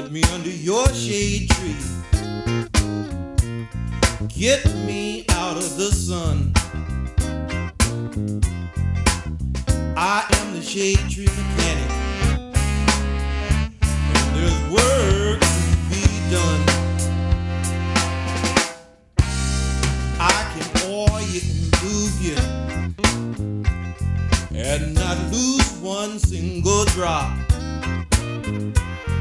Put me under your shade tree. Get me out of the sun. I am the shade tree mechanic, and there's work to be done. I can oil you and lube you, and not lose one single drop.